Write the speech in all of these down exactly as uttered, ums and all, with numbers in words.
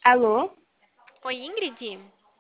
Alô? Oi, Ingrid?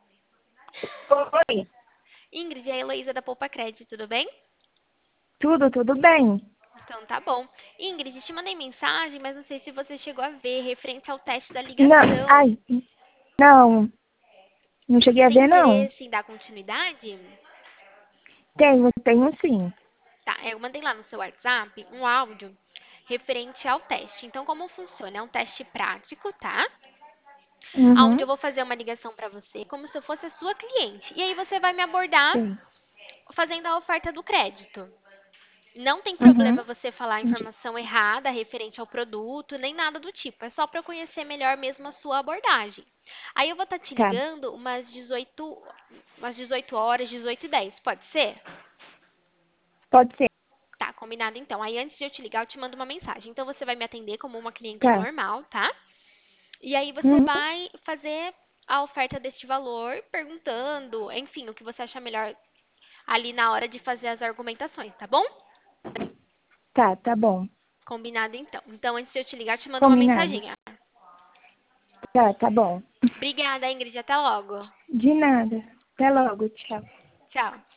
Oi. Ingrid, é a Heloísa da Poupa Crédito, tudo bem? Tudo, tudo bem? Então tá bom. Ingrid, te mandei mensagem, mas não sei se você chegou a ver, referente ao teste da Não, ligação. ai, não, não Você cheguei a tem ver, não. interesse em dar continuidade? Tenho, tenho sim. Tá, eu mandei lá no seu WhatsApp um áudio referente ao teste. Então, como funciona? É um teste prático, tá? Onde Uhum, eu vou fazer uma ligação pra você como se eu fosse a sua cliente. E aí você vai me abordar sei. fazendo a oferta do crédito. Não tem Uhum, problema você falar a entendi. informação errada referente ao produto, nem nada do tipo. É só para eu conhecer melhor mesmo a sua abordagem. Aí eu vou estar te Tá, ligando umas dezoito, umas dezoito horas, dezoito e dez. Pode ser? pode ser. Tá, combinado então. Aí antes de eu te ligar, eu te mando uma mensagem. Então você vai me atender como uma cliente Tá. normal, tá? E aí você Uhum, vai fazer a oferta deste valor, perguntando, enfim, o que você acha melhor ali na hora de fazer as argumentações, tá bom? tá, tá bom. Combinado então. Então, antes de eu te ligar, eu te mando uma Combinado. mensaginha. Tá, tá bom. Obrigada, Ingrid. Até logo. De nada. Até logo, tchau. Tchau.